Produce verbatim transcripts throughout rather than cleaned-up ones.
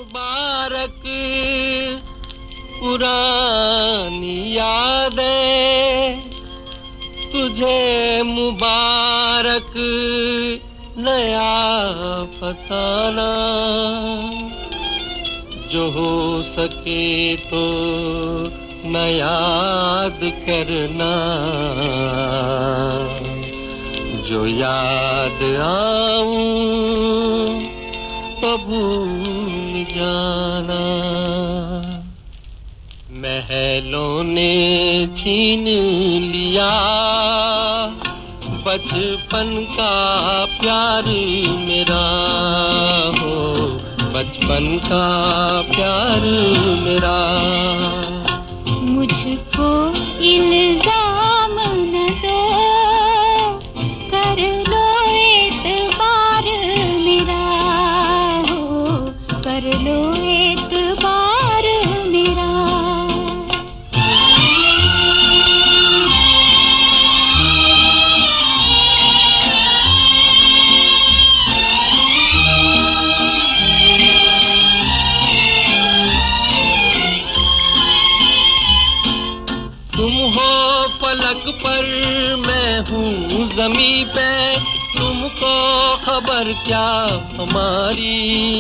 मुबारक पुरानी यादें, तुझे मुबारक नया फसाना। जो हो सके तो न याद करना, जो याद आऊं तो भूल जाना। महलों ने छीन लिया बचपन का प्यार मेरा, हो बचपन का प्यार मेरा। मुझको इल्जाम न दो, कर लो एतबार मेरा, हो कर लो एतबार मेरा। तुम हो पलक पर, मैं हूँ ज़मीं पे, तुमको खबर क्या हमारी।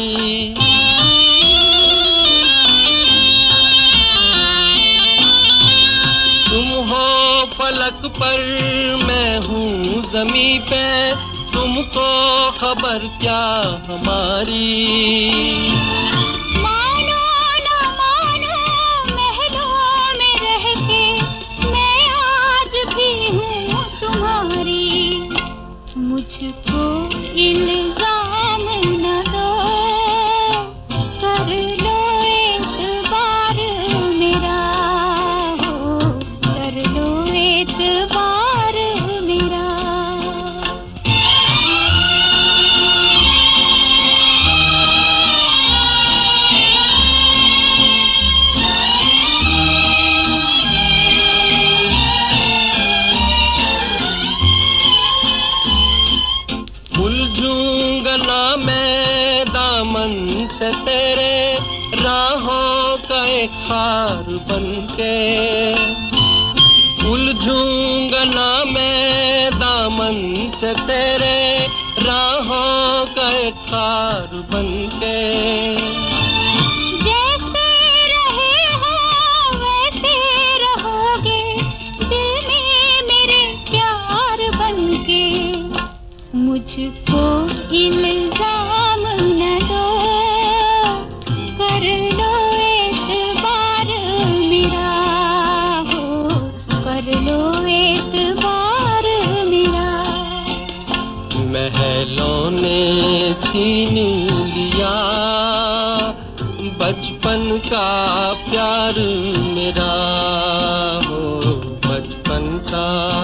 तुम हो पलक पर, मैं हूँ ज़मीं पे, तुमको खबर क्या हमारी। मुझको इल्जाम न दो, कर लो एतबार मेरा, हो कर लो एतबार मेरा। उलझूंगा ना मैं दामन से तेरे, राहों का एक खार बनके। उलझूंगा ना मैं दामन से तेरे, राहों का एक खार बनके। जैसे रहे हो वैसे रहोगे, दिल में मेरे प्यार बनके। मुझको इल्जाम न दो, कर लो एतबार मेरा, हो कर लो एतबार मेरा। महलों ने छीन लिया बचपन का प्यार मेरा, हो बचपन का